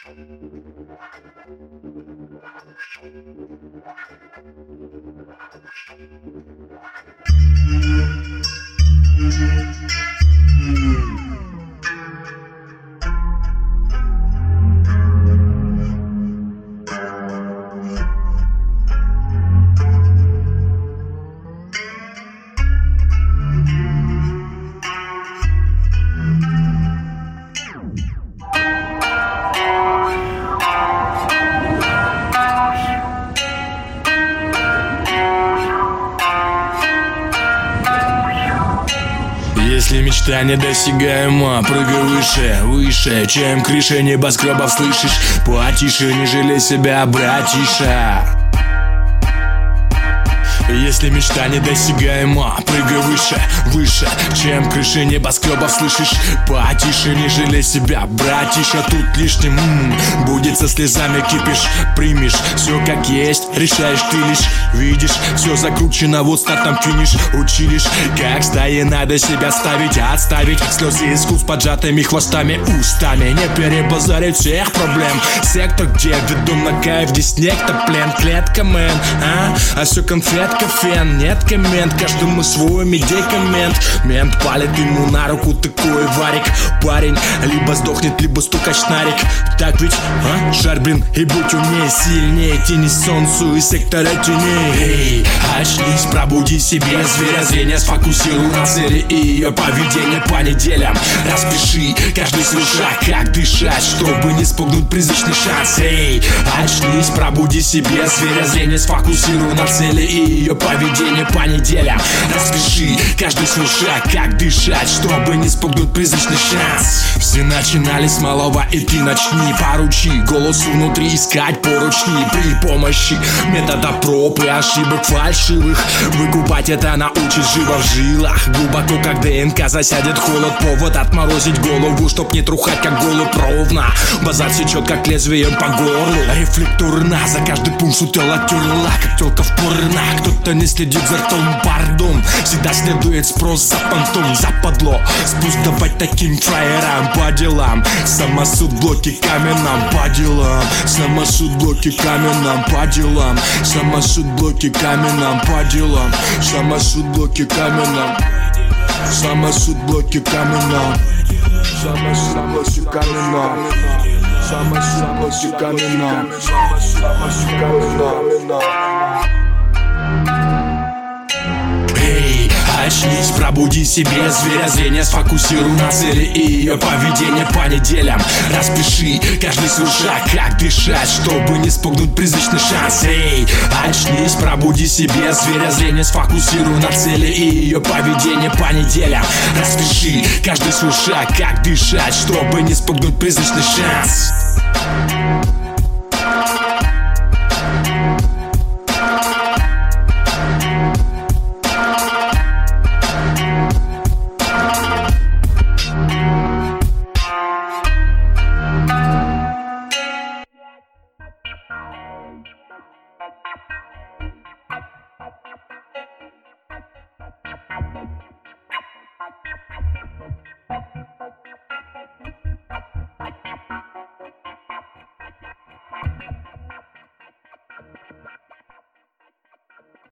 Если мечта недосягаема, прыгай выше, выше, чем крыша небоскребов, слышишь? Потише, не жалей себя, братиша. Если мечта недосягаема, прыгай выше, выше, чем крыши небоскребов, слышишь? Потише, не жалей себя, братиша. Тут лишним будет со слезами кипишь. Примешь все как есть, решаешь ты лишь. Видишь, все закручено, вот стартом финиш. Училишь, как стаи надо себя ставить, отставить слезы из куст поджатыми хвостами, устами. Не перебазарить всех проблем. Сектор, где ведом на кайф, где снег, то плен. Клетка, мэн, а все конфетка. Фен, нет коммент, каждому свой медикамент. Мент палит ему на руку такой варик. Парень либо сдохнет, либо стукать шнарик. Так ведь, а? Шар, блин, и будь умнее, сильнее. Тени солнцу и сектора теней. Эй, очнись, пробуди себе зверя зрения. Сфокусируй на цели и ее поведение по неделям. Распиши каждый свой шаг, как дышать, чтобы не спугнуть призрачный шанс. Эй, очнись, пробуди себе зверя зрения. Сфокусируй на цели и ее поведение по неделям. Распиши каждый свой шаг, как дышать, чтобы не спугнуть призрачный шанс. Все начинали с малого, и ты начни. Поручи голосу внутри искать поручни. При помощи метода проб и ошибок фальшивых выкупать это научит живо в жилах. Глубоко как ДНК засядет холод, повод отморозить голову, чтоб не трухать как голубь ровно. Базар сечет как лезвием по горлу. Рефлекторно за каждый пункт шутела терла, как телка в порно. Кто-то не следит за ртом, пардон. Всегда следует спрос за понтом, западло. Спуск давать таким фраерам по делам. Самосуд блоки каменным по делам. Самосуд блоки каменным по делам. Самосуд блоки каменным по делам. Самосуд блоки каменным. Самосуд блоки каменным. Самосуд блоки каменным. Самосуд блоки каменным. Самосуд каменным. Эй, очнись, пробуди себе зверя зрения. Сфокусируй на цели и ее поведение по неделям. Распиши каждый свой шаг, как дышать, чтобы не спугнуть призрачный шанс. Эй, очнись, пробуди себе зверя зрения. Сфокусируй на цели и ее поведение по неделям. Распиши каждый свой шаг, как дышать, чтобы не спугнуть призрачный шанс.